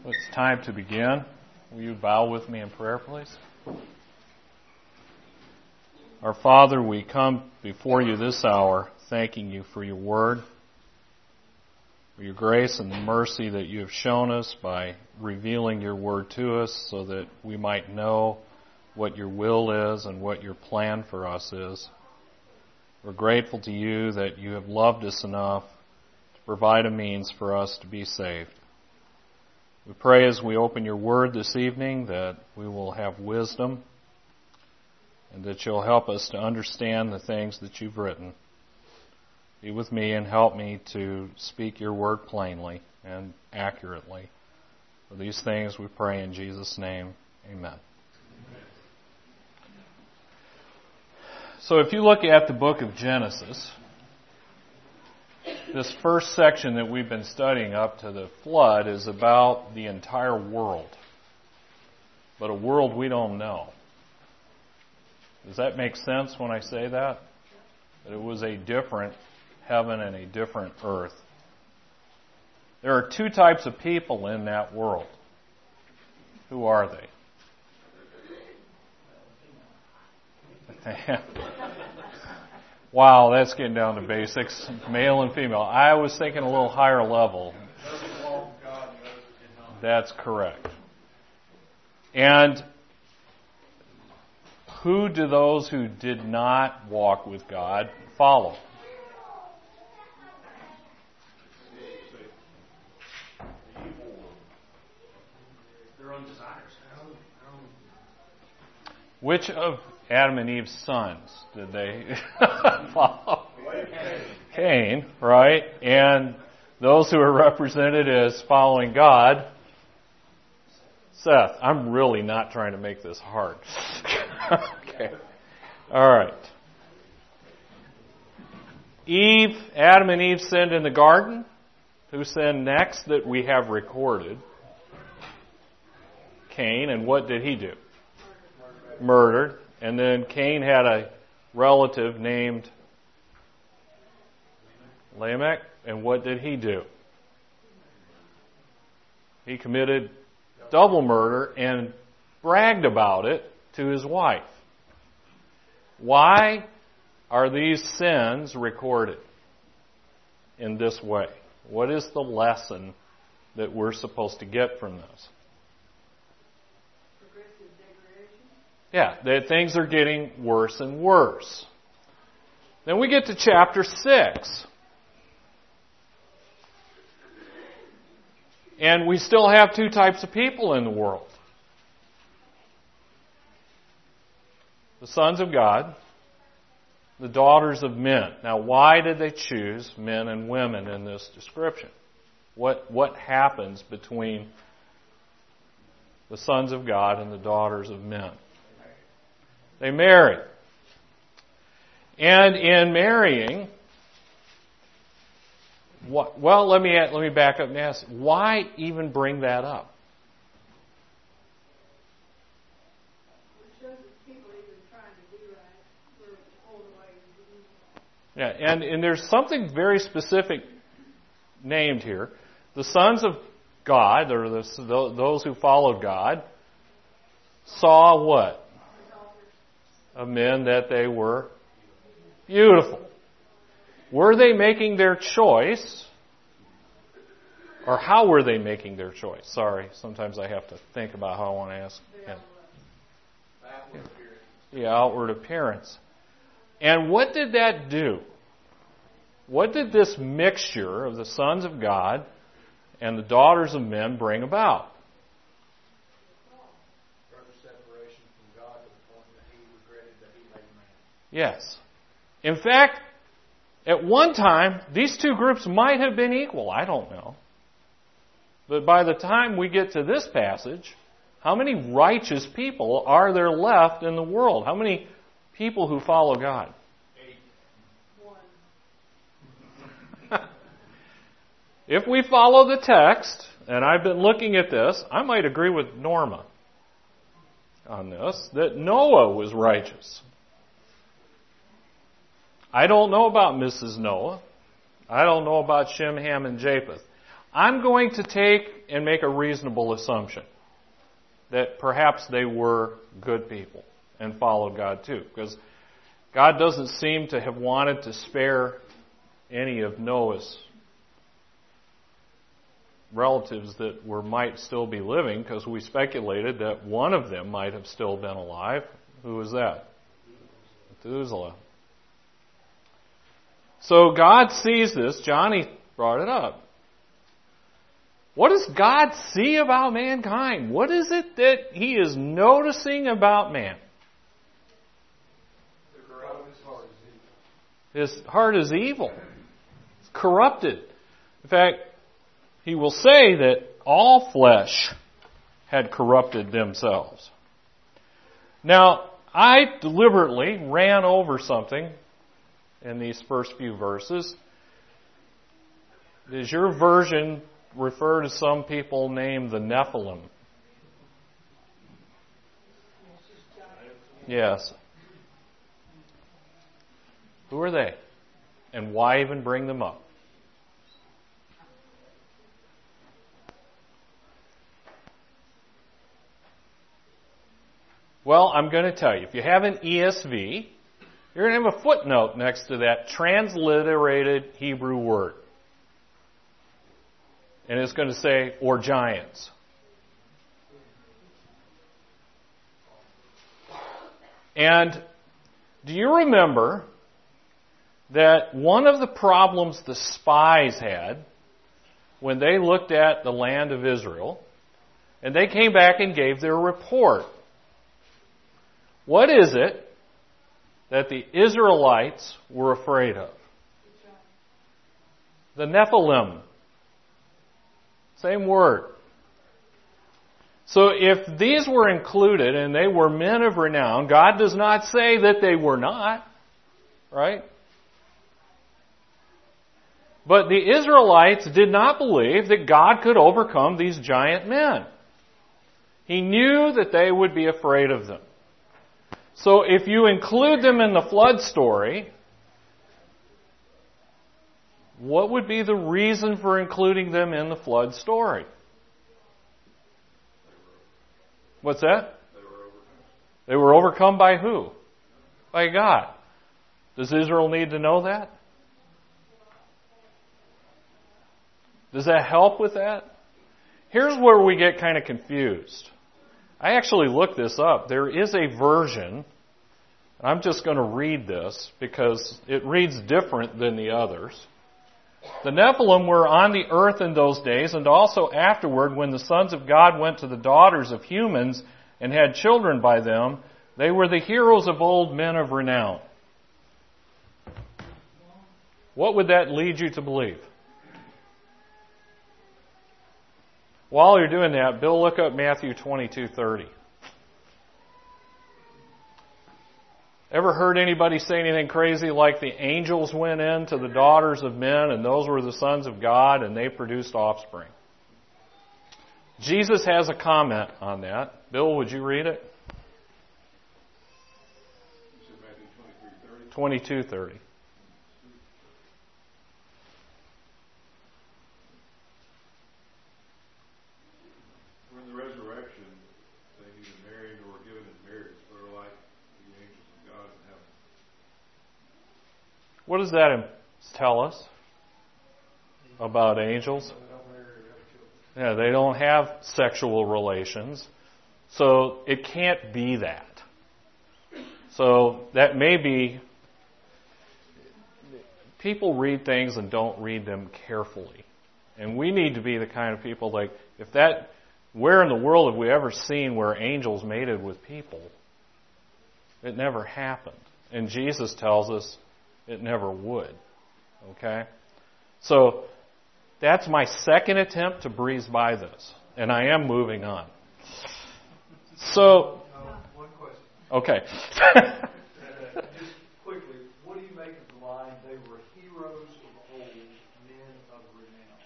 It's time to begin. Will you bow with me in prayer, please? Our Father, we come before you this hour thanking you for your word, for your grace and the mercy that you have shown us by revealing your word to us so that we might know what your will is and what your plan for us is. We're grateful to you that you have loved us enough to provide a means for us to be saved. We pray as we open your word this evening that we will have wisdom and that you'll help us to understand the things that you've written. Be with me and help me to speak your word plainly and accurately. For these things we pray in Jesus' name. Amen. So if you look at the book of Genesis, this first section that we've been studying up to the flood is about the entire world, but a world we don't know. Does that make sense when I say that? That it was a different heaven and a different earth. There are two types of people in that world. Who are they? Wow, that's getting down to basics. Male and female. I was thinking a little higher level. That's correct. And who do those who did not walk with God follow? Their own desires. Which of Adam and Eve's sons did they follow? Cain, right? And those who are represented as following God, Seth. I'm really not trying to make this hard. Okay. All right. Adam and Eve sinned in the garden. Who sinned next that we have recorded? Cain. And what did he do? Murdered. And then Cain had a relative named Lamech. And what did he do? He committed double murder and bragged about it to his wife. Why are these sins recorded in this way? What is the lesson that we're supposed to get from this? Yeah, that things are getting worse and worse. Then we get to chapter 6. And we still have two types of people in the world. The sons of God, the daughters of men. Now, why did they choose men and women in this description? What happens between the sons of God and the daughters of men? They marry. And in marrying, let me back up and ask, why even bring that up? Yeah, and there's something very specific named here. The sons of God, or those who followed God, saw what? Of men that they were beautiful. Were they making their choice? Or how were they making their choice? Sorry, sometimes I have to think about how I want to ask him. The outward appearance. And what did that do? What did this mixture of the sons of God and the daughters of men bring about? Yes. In fact, at one time, these two groups might have been equal. I don't know. But by the time we get to this passage, how many righteous people are there left in the world? How many people who follow God? 1. If we follow the text, and I've been looking at this, I might agree with Norma on this, that Noah was righteous. I don't know about Mrs. Noah. I don't know about Shem, Ham, and Japheth. I'm going to take and make a reasonable assumption that perhaps they were good people and followed God too. Because God doesn't seem to have wanted to spare any of Noah's relatives that might still be living, because we speculated that one of them might have still been alive. Who was that? Methuselah. So God sees this. Johnny brought it up. What does God see about mankind? What is it that He is noticing about man? His heart is evil. It's corrupted. In fact, He will say that all flesh had corrupted themselves. Now, I deliberately ran over something in these first few verses. Does your version refer to some people named the Nephilim? Yes. Who are they? And why even bring them up? Well, I'm going to tell you. If you have an ESV, you're going to have a footnote next to that transliterated Hebrew word. And it's going to say, or giants. And do you remember that one of the problems the spies had when they looked at the land of Israel, and they came back and gave their report? What is it that the Israelites were afraid of? The Nephilim. Same word. So if these were included and they were men of renown, God does not say that they were not, right? But the Israelites did not believe that God could overcome these giant men. He knew that they would be afraid of them. So if you include them in the flood story, what would be the reason for including them in the flood story? What's that? They were overcome by who? By God. Does Israel need to know that? Does that help with that? Here's where we get kind of confused. I actually looked this up. There is a version. I'm just going to read this because it reads different than the others. The Nephilim were on the earth in those days, and also afterward, when the sons of God went to the daughters of humans and had children by them. They were the heroes of old, men of renown. What would that lead you to believe? While you're doing that, Bill, look up Matthew 22:30. Ever heard anybody say anything crazy like the angels went in to the daughters of men and those were the sons of God and they produced offspring? Jesus has a comment on that. Bill, would you read it? 22:30. What does that tell us about angels? Yeah, they don't have sexual relations. So it can't be that. So that may be... People read things and don't read them carefully. And we need to be the kind of people like, where in the world have we ever seen where angels mated with people? It never happened. And Jesus tells us it never would. Okay? So, that's my second attempt to breeze by this. And I am moving on. So... one question. Okay. Just quickly, what do you make of the line, they were heroes of old, men of renown?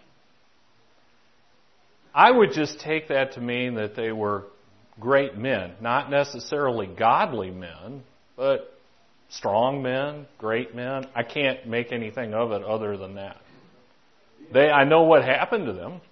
I would just take that to mean that they were great men. Not necessarily godly men, but strong men, great men. I can't make anything of it other than that. I know what happened to them.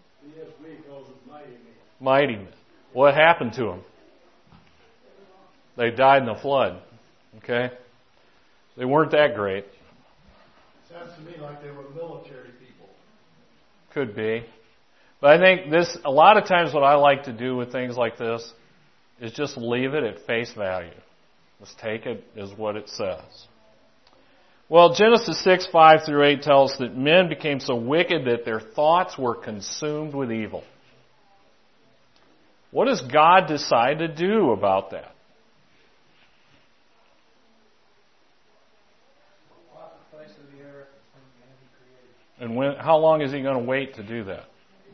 Mighty men. What happened to them? They died in the flood. Okay? They weren't that great. Sounds to me like they were military people. Could be. But I think a lot of times what I like to do with things like this is just leave it at face value. Just take it as what it says. Well, Genesis 6:5-8 tells us that men became so wicked that their thoughts were consumed with evil. What does God decide to do about that? And how long is He going to wait to do that?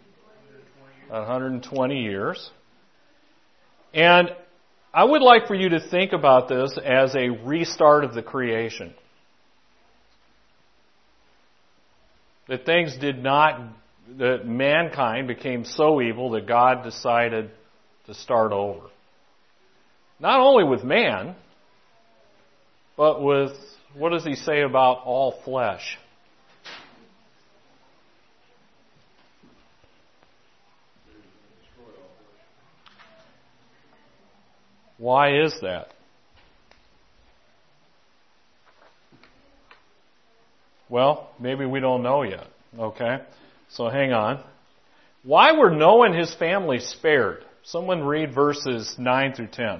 120 years. And I would like for you to think about this as a restart of the creation. That that mankind became so evil that God decided to start over. Not only with man, but with, what does He say about all flesh? Why is that? Well, maybe we don't know yet. Okay? So hang on. Why were Noah and his family spared? Someone read verses 9-10.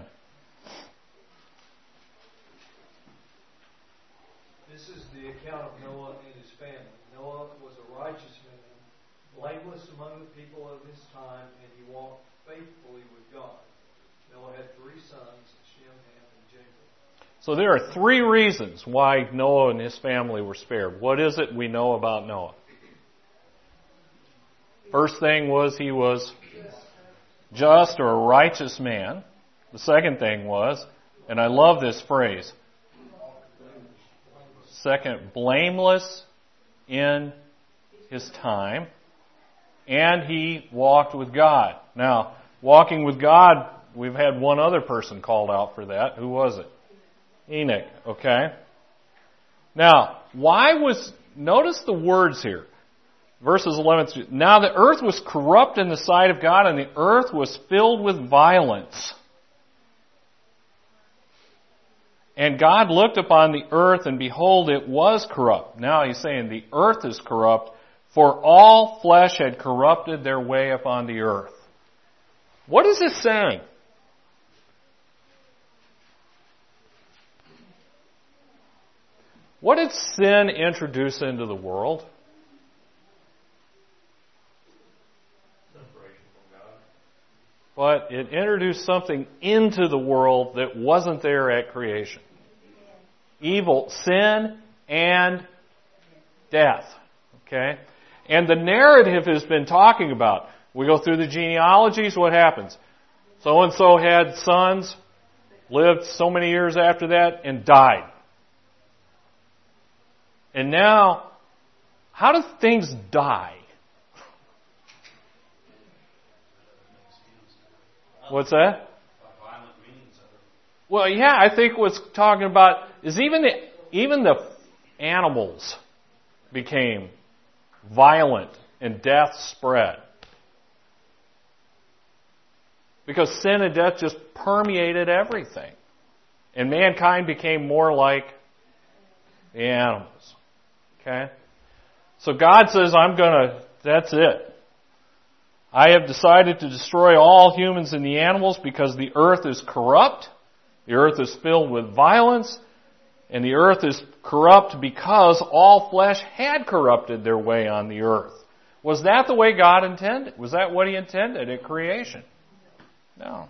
This is the account of Noah and his family. Noah was a righteous man, blameless among the people of his time, and he walked faithfully with God. Noah had 3 sons, Shem, Ham, and Japheth. So there are 3 reasons why Noah and his family were spared. What is it we know about Noah? First thing was he was just or a righteous man. The second thing was, and I love this phrase, second, blameless in his time, and he walked with God. Now, walking with God, we've had one other person called out for that. Who was it? Enoch, okay? Now, notice the words here. Verses 11 now the earth was corrupt in the sight of God, and the earth was filled with violence. And God looked upon the earth, and behold, it was corrupt. Now He's saying the earth is corrupt, for all flesh had corrupted their way upon the earth. What is this saying? What did sin introduce into the world? But it introduced something into the world that wasn't there at creation. Evil, sin, and death. Okay? And the narrative has been talking about. We go through the genealogies, what happens? So-and-so had sons, lived so many years after that, and died. And now, how do things die? What's that? Well, yeah, I think what's talking about is even the animals became violent and death spread. Because sin and death just permeated everything. And mankind became more like the animals. Okay? So God says, that's it. I have decided to destroy all humans and the animals because the earth is corrupt, the earth is filled with violence, and the earth is corrupt because all flesh had corrupted their way on the earth. Was that the way God intended? Was that what He intended at creation? No.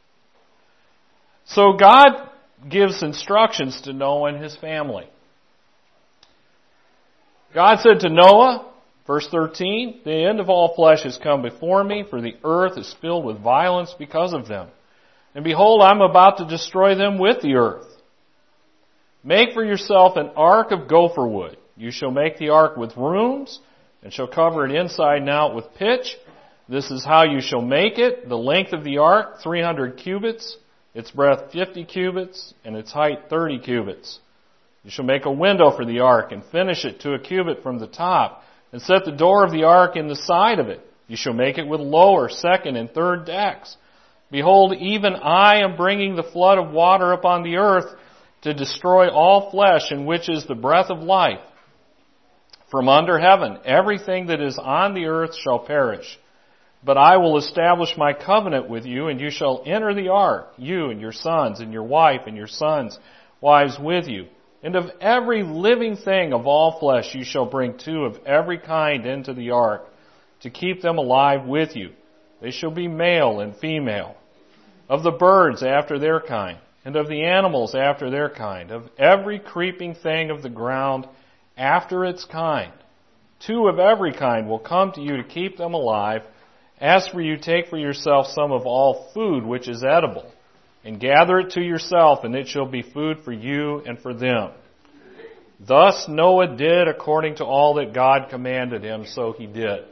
So God gives instructions to Noah and his family. God said to Noah, verse 13, the end of all flesh has come before me, for the earth is filled with violence because of them. And behold, I'm about to destroy them with the earth. Make for yourself an ark of gopher wood. You shall make the ark with rooms, and shall cover it inside and out with pitch. This is how you shall make it. The length of the ark, 300 cubits, its breadth 50 cubits, and its height 30 cubits. You shall make a window for the ark, and finish it to a cubit from the top. and set the door of the ark in the side of it. You shall make it with lower, second, and third decks. Behold, even I am bringing the flood of water upon the earth to destroy all flesh, in which is the breath of life. From under heaven, everything that is on the earth shall perish. But I will establish my covenant with you, and you shall enter the ark, you and your sons, and your wife, and your sons' wives with you. And of every living thing of all flesh you shall bring 2 of every kind into the ark, to keep them alive with you. They shall be male and female. Of the birds after their kind, and of the animals after their kind, of every creeping thing of the ground after its kind. 2 of every kind will come to you to keep them alive. As for you, take for yourself some of all food which is edible, and gather it to yourself, and it shall be food for you and for them. Thus Noah did according to all that God commanded him, so he did.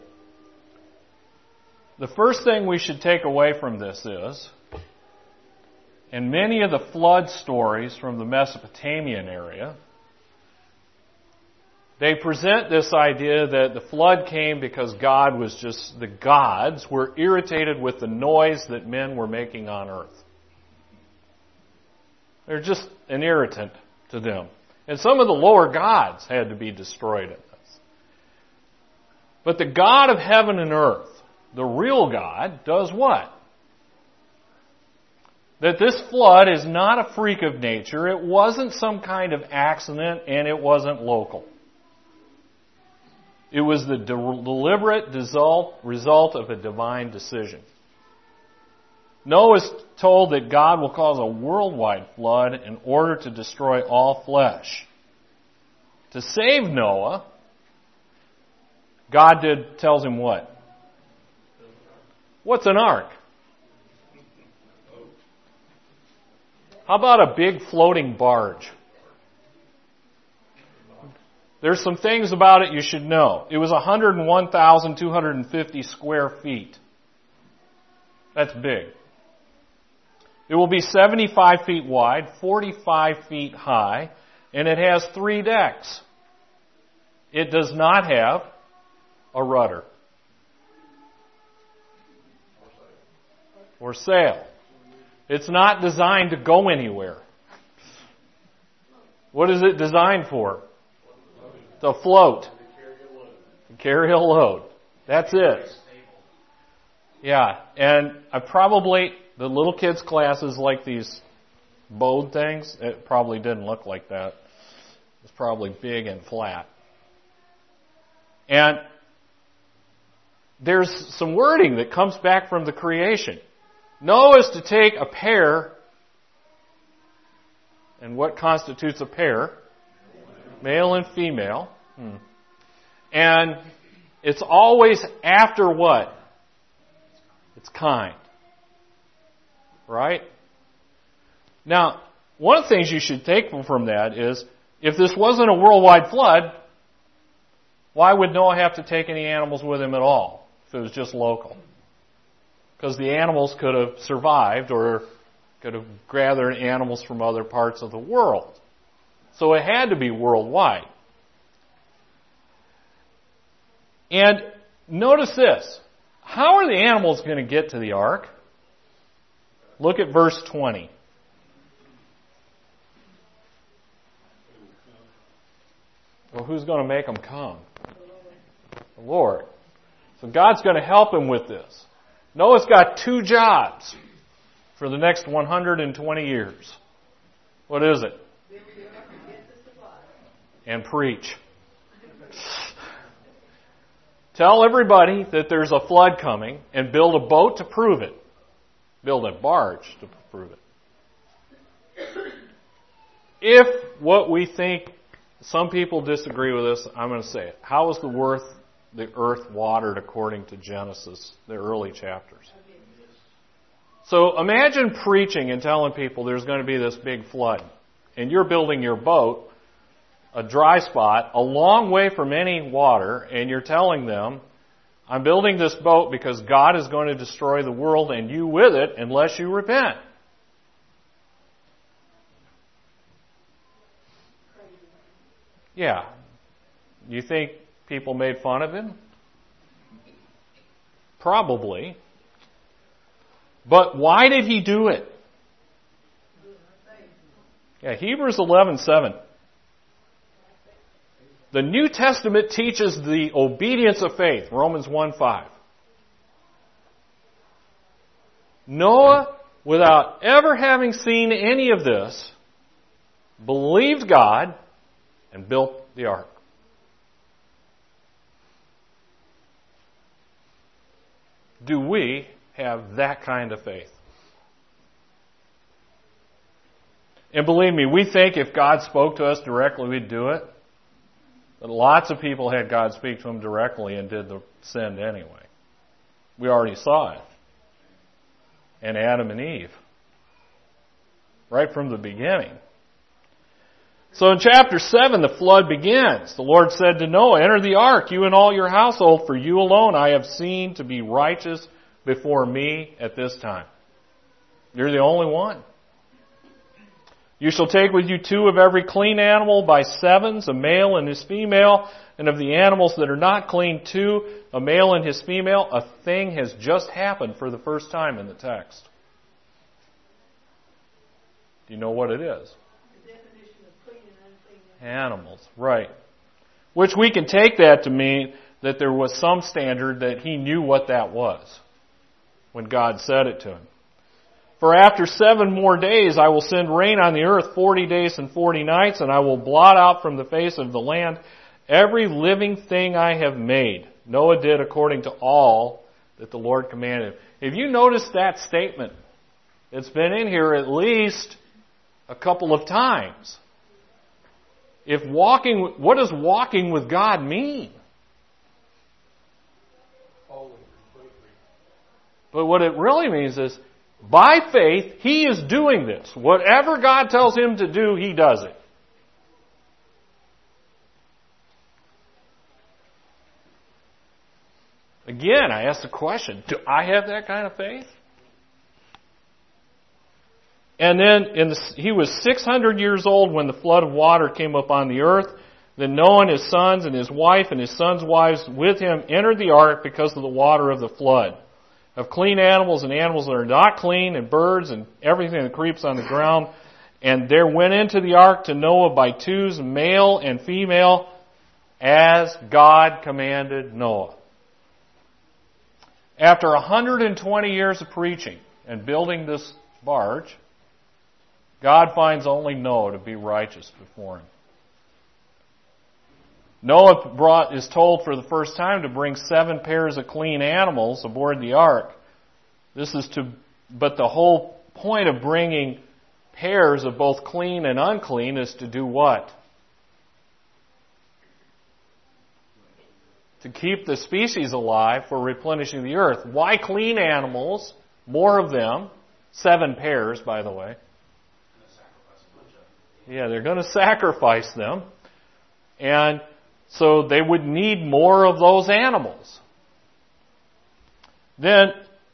The first thing we should take away from this is, in many of the flood stories from the Mesopotamian area, they present this idea that the flood came because the gods were irritated with the noise that men were making on earth. They're just an irritant to them. And some of the lower gods had to be destroyed in this. But the God of heaven and earth, the real God, does what? That this flood is not a freak of nature, it wasn't some kind of accident, and it wasn't local. It was the deliberate result of a divine decision. Noah is told that God will cause a worldwide flood in order to destroy all flesh. To save Noah, God tells him what? What's an ark? How about a big floating barge? There's some things about it you should know. It was 101,250 square feet. That's big. It will be 75 feet wide, 45 feet high, and it has 3 decks. It does not have a rudder or sail. It's not designed to go anywhere. What is it designed for? To float. To carry a load. That's it. Yeah, and the little kids' classes like these bowed things, it probably didn't look like that. It's probably big and flat. And there's some wording that comes back from the creation. Noah is to take a pair, and what constitutes a pair? Male and female. And it's always after what? It's kind. Right? Now, one of the things you should take from that is, if this wasn't a worldwide flood, why would Noah have to take any animals with him at all if it was just local? Because the animals could have survived or could have gathered animals from other parts of the world. So it had to be worldwide. And notice this. How are the animals going to get to the ark? Look at verse 20. Well, who's going to make them come? The Lord. So God's going to help him with this. Noah's got 2 jobs for the next 120 years. What is it? And preach. Tell everybody that there's a flood coming and build a boat to prove it. Build a barge to prove it. If what we think, some people disagree with this, I'm going to say it. How is the earth watered according to Genesis, the early chapters? So imagine preaching and telling people there's going to be this big flood, and you're building your boat, a dry spot, a long way from any water, and you're telling them, I'm building this boat because God is going to destroy the world and you with it unless you repent. Yeah. You think People made fun of him? Probably. But why did he do it? Yeah, Hebrews 11:7. The New Testament teaches the obedience of faith, Romans 1:5. Noah, without ever having seen any of this, believed God and built the ark. Do we have that kind of faith? And believe me, we think if God spoke to us directly, we'd do it. But lots of people had God speak to them directly and did the sin anyway. We already saw it. And Adam and Eve. Right from the beginning. So in chapter 7, the flood begins. The Lord said to Noah, "Enter the ark, you and all your household, for you alone I have seen to be righteous before me at this time." You're the only one. "You shall take with you 2 of every clean animal by 7s, a male and his female, and of the animals that are not clean, 2, a male and his female." A thing has just happened for the first time in the text. Do you know what it is? The definition of clean and unclean animals. Right. Which we can take that to mean that there was some standard that he knew what that was when God said it to him. "For after 7 more days I will send rain on the earth 40 days and 40 nights, and I will blot out from the face of the land every living thing I have made." Noah did according to all that the Lord commanded him. If you notice that statement, it's been in here at least a couple of times. What does walking with God mean? But what it really means is, by faith, he is doing this. Whatever God tells him to do, he does it. Again, I ask the question, do I have that kind of faith? And then he was 600 years old when the flood of water came upon the earth. Then Noah and his sons and his wife and his sons' wives with him entered the ark because of the water of the flood. Of clean animals and animals that are not clean, and birds and everything that creeps on the ground. And there went into the ark to Noah by 2s, male and female, as God commanded Noah. After 120 years of preaching and building this barge, God finds only Noah to be righteous before him. Noah is told for the first time to bring 7 pairs of clean animals aboard the ark. But the whole point of bringing pairs of both clean and unclean is to do what? To keep the species alive for replenishing the earth. Why clean animals? More of them. 7 pairs, by the way. Yeah, they're going to sacrifice them. And so they would need more of those animals. Then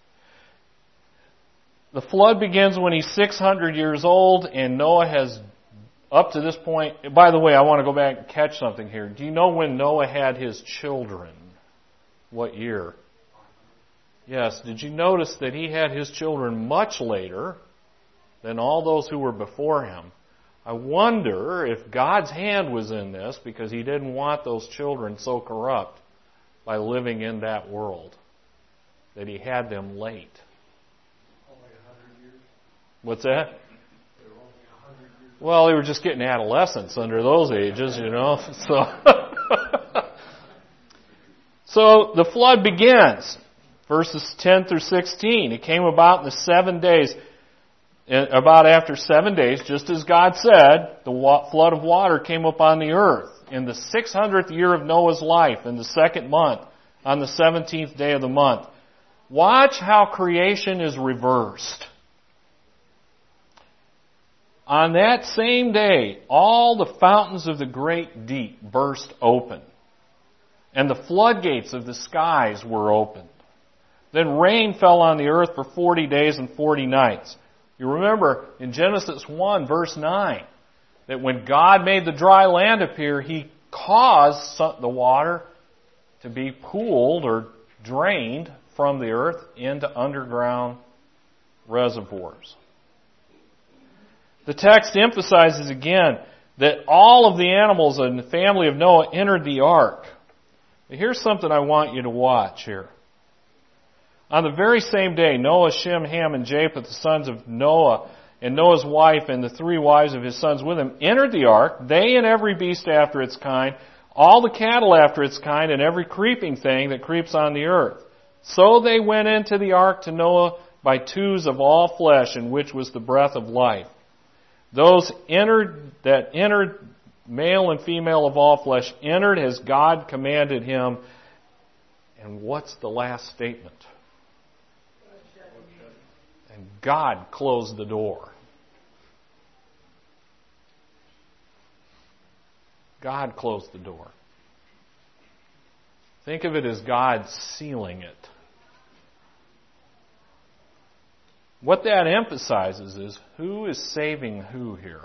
the flood begins when he's 600 years old, and Noah has, up to this point, by the way, I want to go back and catch something here. Do you know when Noah had his children? What year? Yes, did you notice that he had his children much later than all those who were before him? I wonder if God's hand was in this because he didn't want those children so corrupt by living in that world, that he had them late. Only 100 years? What's that? They were only 100 years. Well, they were just getting adolescence under those ages, you know. So the flood begins. Verses 10 through 16. It came about in the 7 days. About after 7 days, just as God said, the flood of water came upon the earth in the 600th year of Noah's life, in the 2nd month, on the 17th day of the month. Watch how creation is reversed. On that same day, all the fountains of the great deep burst open, and the floodgates of the skies were opened. Then rain fell on the earth for 40 days and 40 nights. You remember in Genesis 1, verse 9, that when God made the dry land appear, He caused the water to be pooled or drained from the earth into underground reservoirs. The text emphasizes again that all of the animals in the family of Noah entered the ark. Here's something I want you to watch here. On the very same day, Noah, Shem, Ham, and Japheth, the sons of Noah, and Noah's wife and the 3 wives of his sons with him, entered the ark, they and every beast after its kind, all the cattle after its kind, and every creeping thing that creeps on the earth. So they went into the ark to Noah by twos of all flesh, in which was the breath of life. Those that entered, male and female of all flesh, entered as God commanded him. And what's the last statement? And God closed the door. God closed the door. Think of it as God sealing it. What that emphasizes is who is saving who here?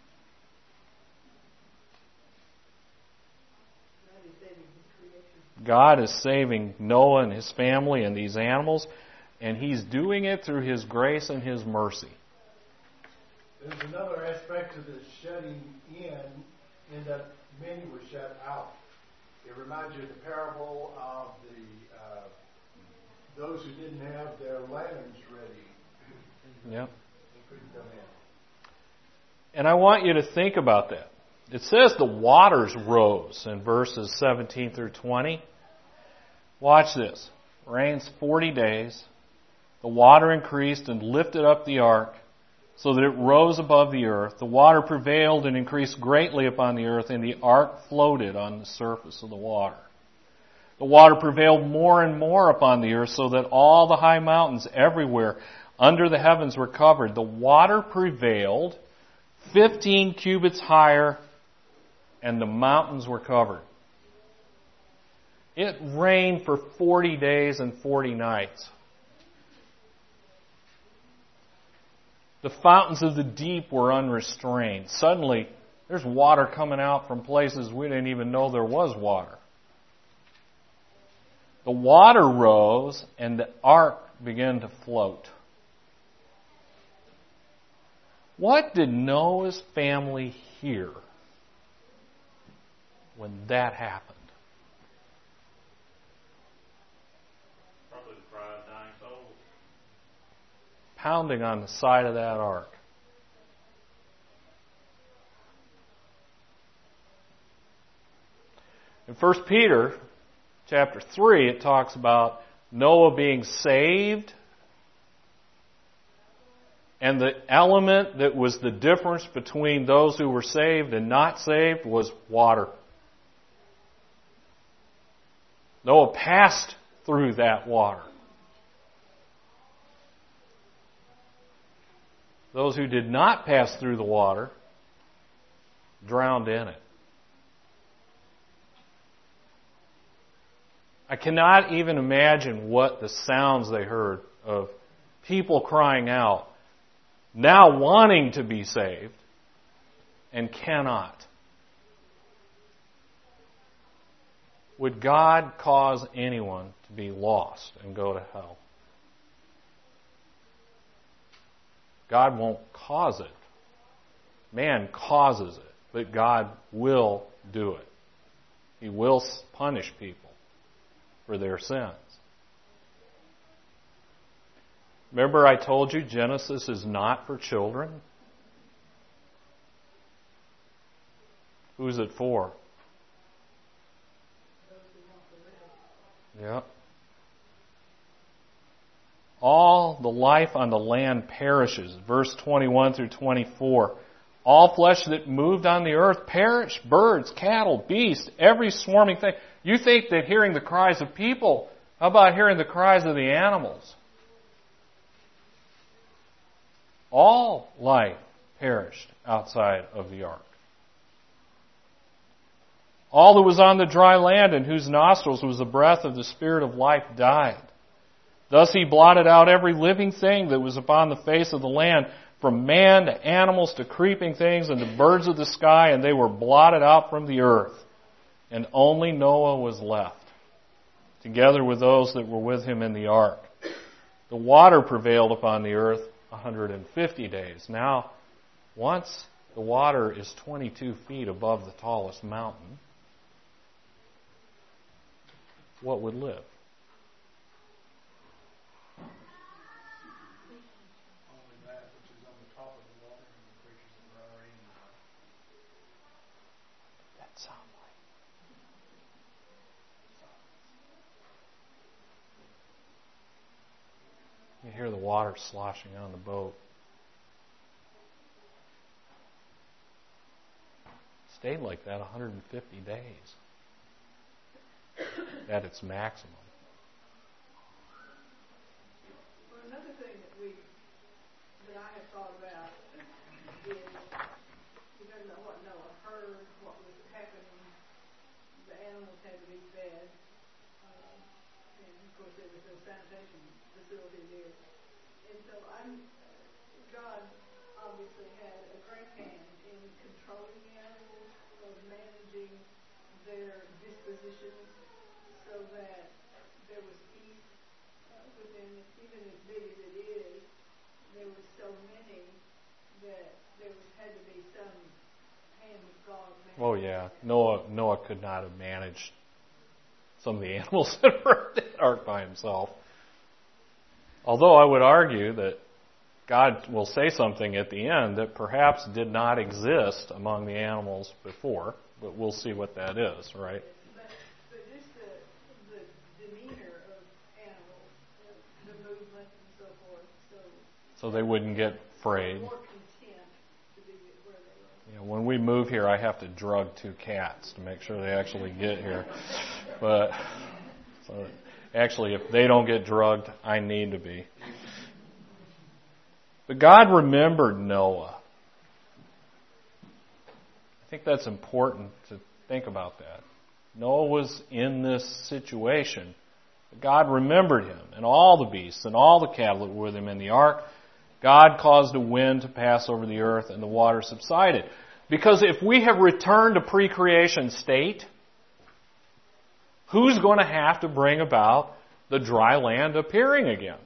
God is saving Noah and his family and these animals, and He's doing it through His grace and His mercy. There's another aspect to this shutting in that many were shut out. It reminds you of the parable of those who didn't have their lanterns ready. Yep. They couldn't come in. And I want you to think about that. It says the waters rose in verses 17 through 20. Watch this. Rains 40 days. The water increased and lifted up the ark so that it rose above the earth. The water prevailed and increased greatly upon the earth, and the ark floated on the surface of the water. The water prevailed more and more upon the earth, so that all the high mountains everywhere under the heavens were covered. The water prevailed 15 cubits higher, and the mountains were covered. It rained for 40 days and 40 nights. The fountains of the deep were unrestrained. Suddenly, there's water coming out from places we didn't even know there was water. The water rose, and the ark began to float. What did Noah's family hear when that happened? Probably the cry of dying souls. Pounding on the side of that ark. In 1 Peter chapter 3, it talks about Noah being saved, and the element that was the difference between those who were saved and not saved was water. Noah passed through that water. Those who did not pass through the water drowned in it. I cannot even imagine what the sounds they heard of people crying out, now wanting to be saved, and cannot. Would God cause anyone to be lost and go to hell? God won't cause it. Man causes it, but God will do it. He will punish people for their sins. Remember I told you Genesis is not for children? Who's it for? Yeah. All the life on the land perishes. Verse 21 through 24. All flesh that moved on the earth perished. Birds, cattle, beasts, every swarming thing. You think that hearing the cries of people, how about hearing the cries of the animals? All life perished outside of the ark. All that was on the dry land in whose nostrils was the breath of the Spirit of life died. Thus He blotted out every living thing that was upon the face of the land, from man to animals to creeping things and to birds of the sky, and they were blotted out from the earth. And only Noah was left. together with those that were with him in the ark. The water prevailed upon the earth 150 days. Now, once the water is 22 feet above the tallest mountain, what would live? Only that which is on the top of the water and the creatures that are already in the water. That sound like. You hear the water sloshing on the boat. Stayed like that 150 days at its maximum. Well, another thing that I have thought about is, you don't know what Noah heard, what was happening. The animals had to be fed, and of course there was no sanitation facility there. And so God obviously had a great hand in controlling the animals, of managing their dispositions, so that there was peace within it. Even as big as it is, there were so many that there had to be some hand of God. Oh yeah, Noah could not have managed some of the animals that were in that ark by himself. Although I would argue that God will say something at the end that perhaps did not exist among the animals before, but we'll see what that is, right? But just the demeanor of animals, the movement and so forth, so they wouldn't get afraid. More content to be where they were. When we move here, I have to drug 2 cats to make sure they actually get here. But so actually, if they don't get drugged, I need to be. But God remembered Noah. I think that's important to think about that. Noah was in this situation. But God remembered him and all the beasts and all the cattle that were with him in the ark. God caused a wind to pass over the earth and the water subsided. Because if we have returned to pre-creation state, who's going to have to bring about the dry land appearing again?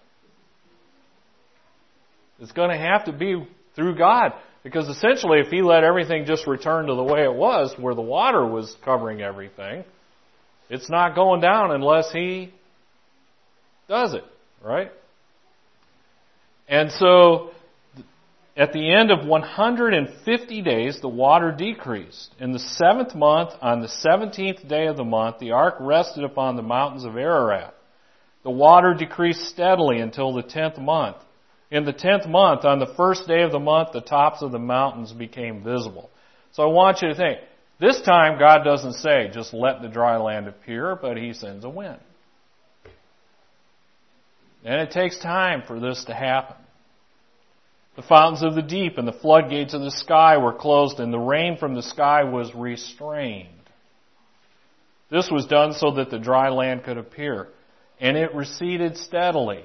It's going to have to be through God. Because essentially, if He let everything just return to the way it was, where the water was covering everything, it's not going down unless He does it, right? And so, at the end of 150 days, the water decreased. In the 7th month, on the 17th day of the month, the ark rested upon the mountains of Ararat. The water decreased steadily until the 10th month. In the 10th month, on the first day of the month, the tops of the mountains became visible. So I want you to think, this time God doesn't say, just let the dry land appear, but He sends a wind. And it takes time for this to happen. The fountains of the deep and the floodgates of the sky were closed, and the rain from the sky was restrained. This was done so that the dry land could appear. And it receded steadily.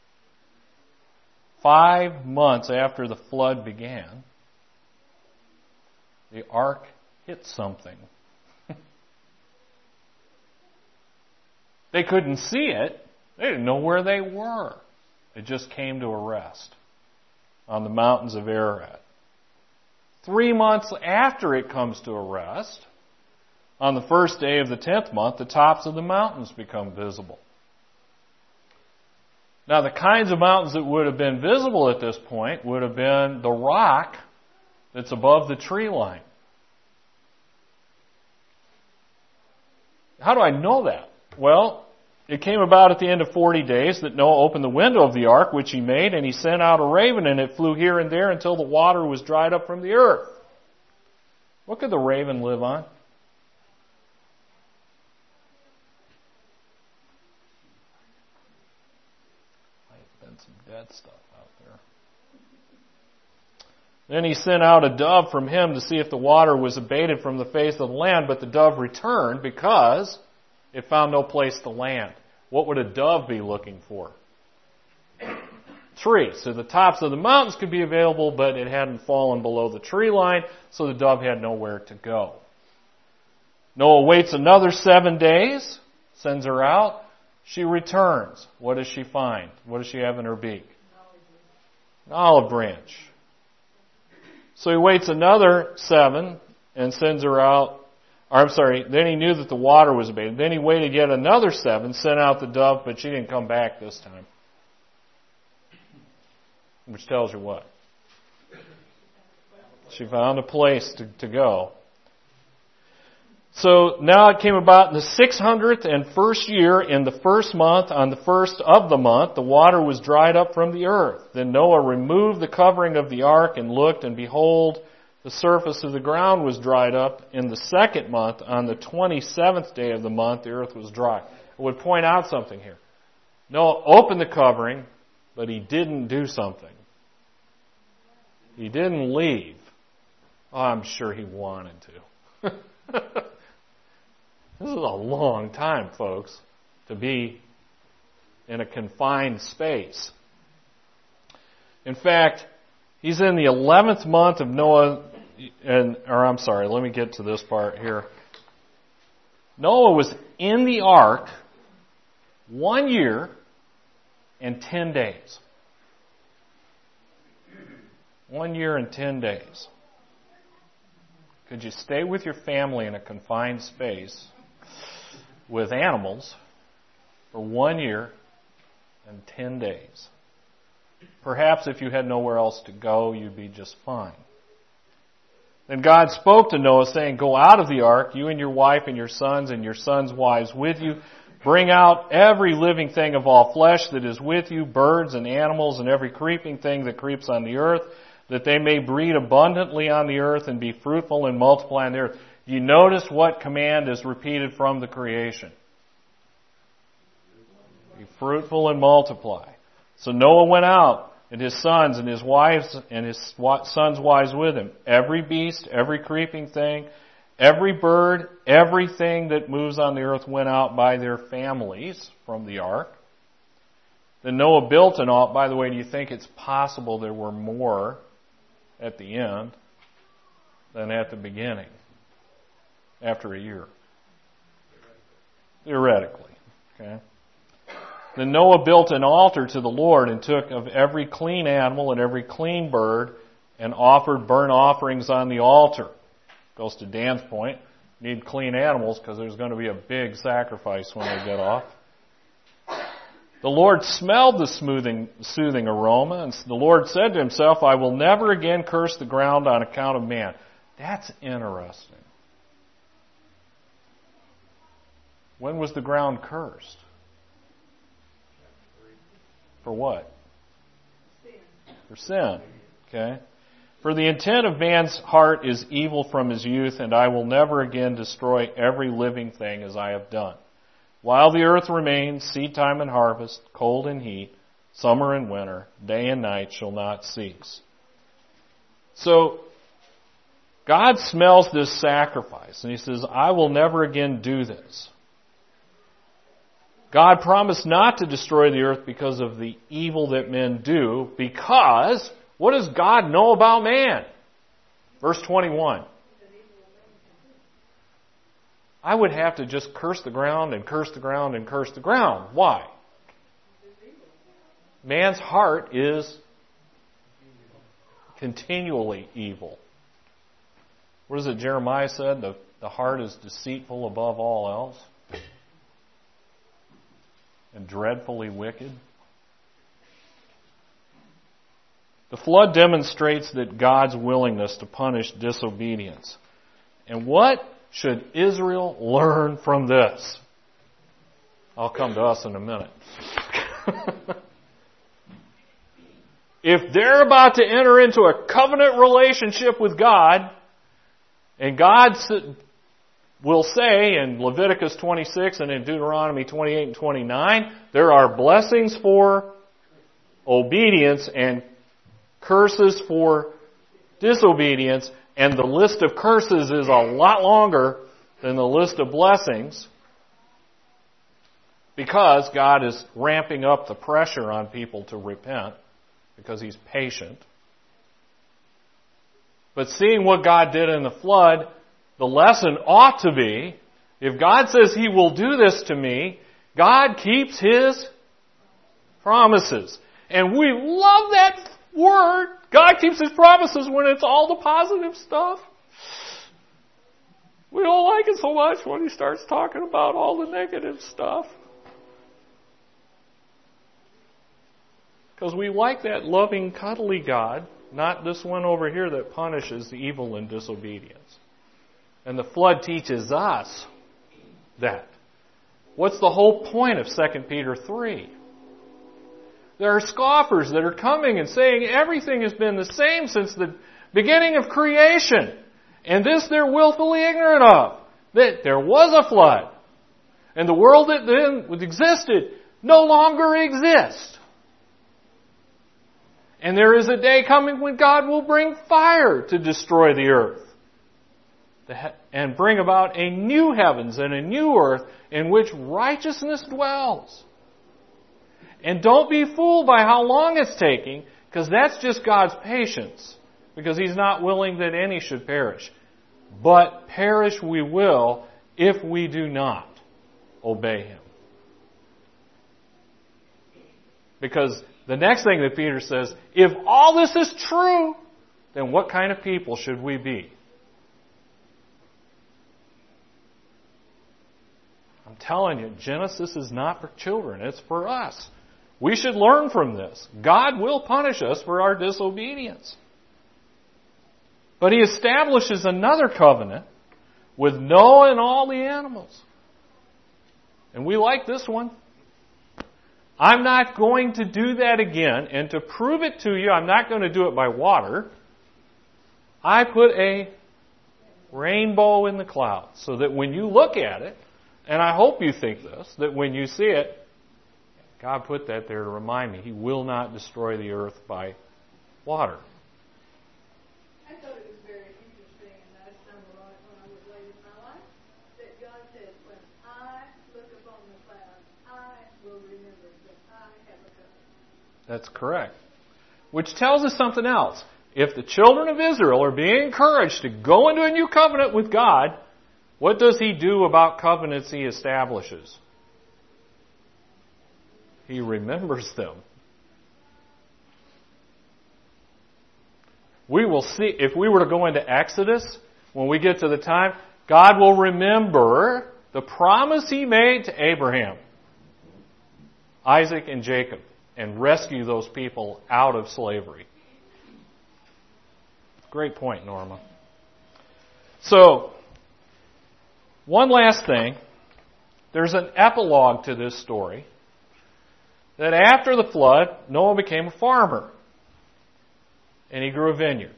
5 months after the flood began, the ark hit something. They couldn't see it. They didn't know where they were. It just came to a rest on the mountains of Ararat. 3 months after it comes to a rest, on the first day of the 10th month, the tops of the mountains become visible. Now, the kinds of mountains that would have been visible at this point would have been the rock that's above the tree line. How do I know that? Well, it came about at the end of 40 days that Noah opened the window of the ark, which he made, and he sent out a raven, and it flew here and there until the water was dried up from the earth. What could the raven live on? Some dead stuff out there. Then he sent out a dove from him to see if the water was abated from the face of the land, but the dove returned because it found no place to land. What would a dove be looking for? Trees. So the tops of the mountains could be available, but it hadn't fallen below the tree line, so the dove had nowhere to go. Noah waits another 7 days, sends her out. She returns. What does she find? What does she have in her beak? An olive branch. So he waits another 7 and sends her out. Then he knew that the water was abated. Then he waited yet another 7, sent out the dove, but she didn't come back this time. Which tells you what? She found a place to go. So now it came about in the 601st year, in the first month, on the first of the month, the water was dried up from the earth. Then Noah removed the covering of the ark and looked, and behold, the surface of the ground was dried up. In the second month, on the 27th day of the month, the earth was dry. I would point out something here. Noah opened the covering, but he didn't do something. He didn't leave. Oh, I'm sure he wanted to. This is a long time, folks, to be in a confined space. In fact, he's in the 11th month of Noah, let me get to this part here. Noah was in the ark 1 year and 10 days. 1 year and 10 days. Could you stay with your family in a confined space with animals for 1 year and 10 days? Perhaps if you had nowhere else to go, you'd be just fine. Then God spoke to Noah, saying, "Go out of the ark, you and your wife and your sons' wives with you. Bring out every living thing of all flesh that is with you, birds and animals and every creeping thing that creeps on the earth, that they may breed abundantly on the earth and be fruitful and multiply on the earth." You notice what command is repeated from the creation. Be fruitful and multiply. So Noah went out, and his sons and his wives and his sons' wives with him. Every beast, every creeping thing, every bird, everything that moves on the earth went out by their families from the ark. Then Noah built an altar. By the way, do you think it's possible there were more at the end than at the beginning? After a year. Theoretically. Okay. Then Noah built an altar to the Lord and took of every clean animal and every clean bird and offered burnt offerings on the altar. Goes to Dan's point. Need clean animals because there's going to be a big sacrifice when they get off. The Lord smelled the soothing aroma, and the Lord said to himself, "I will never again curse the ground on account of man." That's interesting. When was the ground cursed? For what? For sin. Okay. "For the intent of man's heart is evil from his youth, and I will never again destroy every living thing as I have done. While the earth remains, seed time and harvest, cold and heat, summer and winter, day and night shall not cease." So, God smells this sacrifice, and He says, "I will never again do this." God promised not to destroy the earth because of the evil that men do, because what does God know about man? Verse 21. I would have to just curse the ground and curse the ground and curse the ground. Why? Man's heart is continually evil. What is it Jeremiah said? The heart is deceitful above all else and dreadfully wicked. The flood demonstrates that God's willingness to punish disobedience. And what should Israel learn from this? I'll come to us in a minute. If they're about to enter into a covenant relationship with God, and God will say in Leviticus 26 and in Deuteronomy 28 and 29, there are blessings for obedience and curses for disobedience, and the list of curses is a lot longer than the list of blessings, because God is ramping up the pressure on people to repent, because He's patient. But seeing what God did in the flood, the lesson ought to be, if God says He will do this to me, God keeps His promises. And we love that word. God keeps His promises when it's all the positive stuff. We don't like it so much when He starts talking about all the negative stuff. Because we like that loving, cuddly God, not this one over here that punishes the evil and disobedience. And the flood teaches us that. What's the whole point of 2 Peter 3? There are scoffers that are coming and saying everything has been the same since the beginning of creation. And this they're willfully ignorant of. That there was a flood. And the world that then existed no longer exists. And there is a day coming when God will bring fire to destroy the earth. And bring about a new heavens and a new earth in which righteousness dwells. And don't be fooled by how long it's taking, because that's just God's patience. Because He's not willing that any should perish. But perish we will if we do not obey Him. Because the next thing that Peter says, if all this is true, then what kind of people should we be? I'm telling you, Genesis is not for children, it's for us. We should learn from this. God will punish us for our disobedience. But He establishes another covenant with Noah and all the animals. And we like this one. I'm not going to do that again. And to prove it to you, I'm not going to do it by water. I put a rainbow in the clouds so that when you look at it, and I hope you think this, that when you see it, God put that there to remind me He will not destroy the earth by water. I thought it was very interesting, and I stumbled on it when I was late in my life, that God said, when I look upon the clouds, I will remember that I have a covenant. That's correct. Which tells us something else. If the children of Israel are being encouraged to go into a new covenant with God, what does He do about covenants He establishes? He remembers them. We will see, if we were to go into Exodus, when we get to the time, God will remember the promise He made to Abraham, Isaac, and Jacob, and rescue those people out of slavery. Great point, Norma. So, one last thing. There's an epilogue to this story. That after the flood, Noah became a farmer. And he grew a vineyard.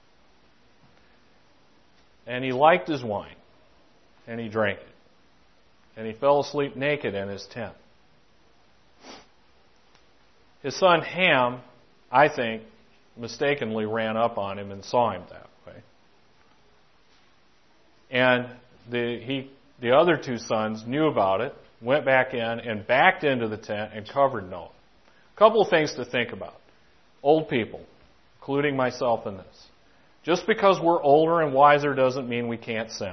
And he liked his wine. And he drank it. And he fell asleep naked in his tent. His son Ham, I think, mistakenly ran up on him and saw him that way. And the other two sons knew about it, went back in and backed into the tent and covered Noah. A couple of things to think about. Old people, including myself in this. Just because we're older and wiser doesn't mean we can't sin.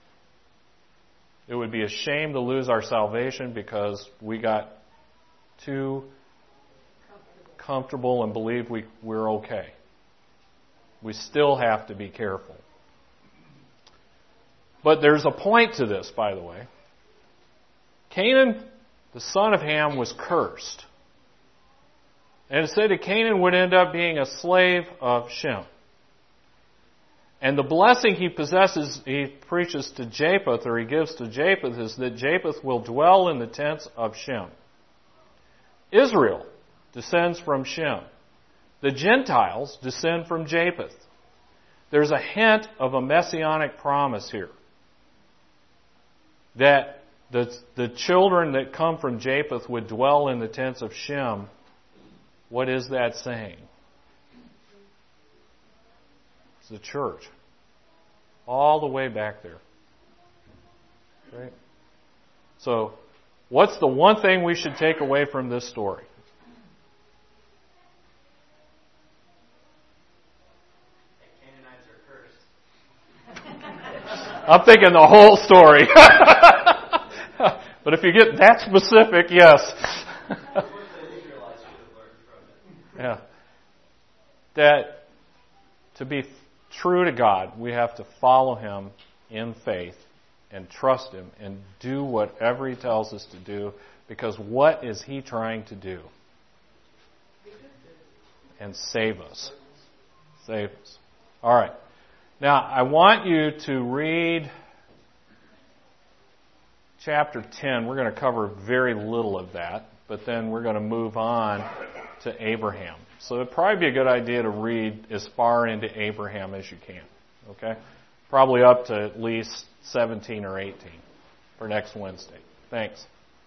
It would be a shame to lose our salvation because we got too comfortable and believe we're okay. We still have to be careful. But there's a point to this, by the way. Canaan, the son of Ham, was cursed. And it said that Canaan would end up being a slave of Shem. And the blessing he possesses, he preaches to Japheth, or he gives to Japheth, is that Japheth will dwell in the tents of Shem. Israel descends from Shem. The Gentiles descend from Japheth. There's a hint of a messianic promise here. That the children that come from Japheth would dwell in the tents of Shem. What is that saying? It's the church. All the way back there. Right? So, what's the one thing we should take away from this story? The Canaanites are cursed. I'm thinking the whole story. But if you get that specific, yes. Yeah. That to be true to God, we have to follow Him in faith and trust Him and do whatever He tells us to do, because what is He trying to do? And save us. Save us. All right. Now, I want you to read chapter 10. We're going to cover very little of that, but then we're going to move on to Abraham. So it'd probably be a good idea to read as far into Abraham as you can. Okay? Probably up to at least 17 or 18 for next Wednesday. Thanks.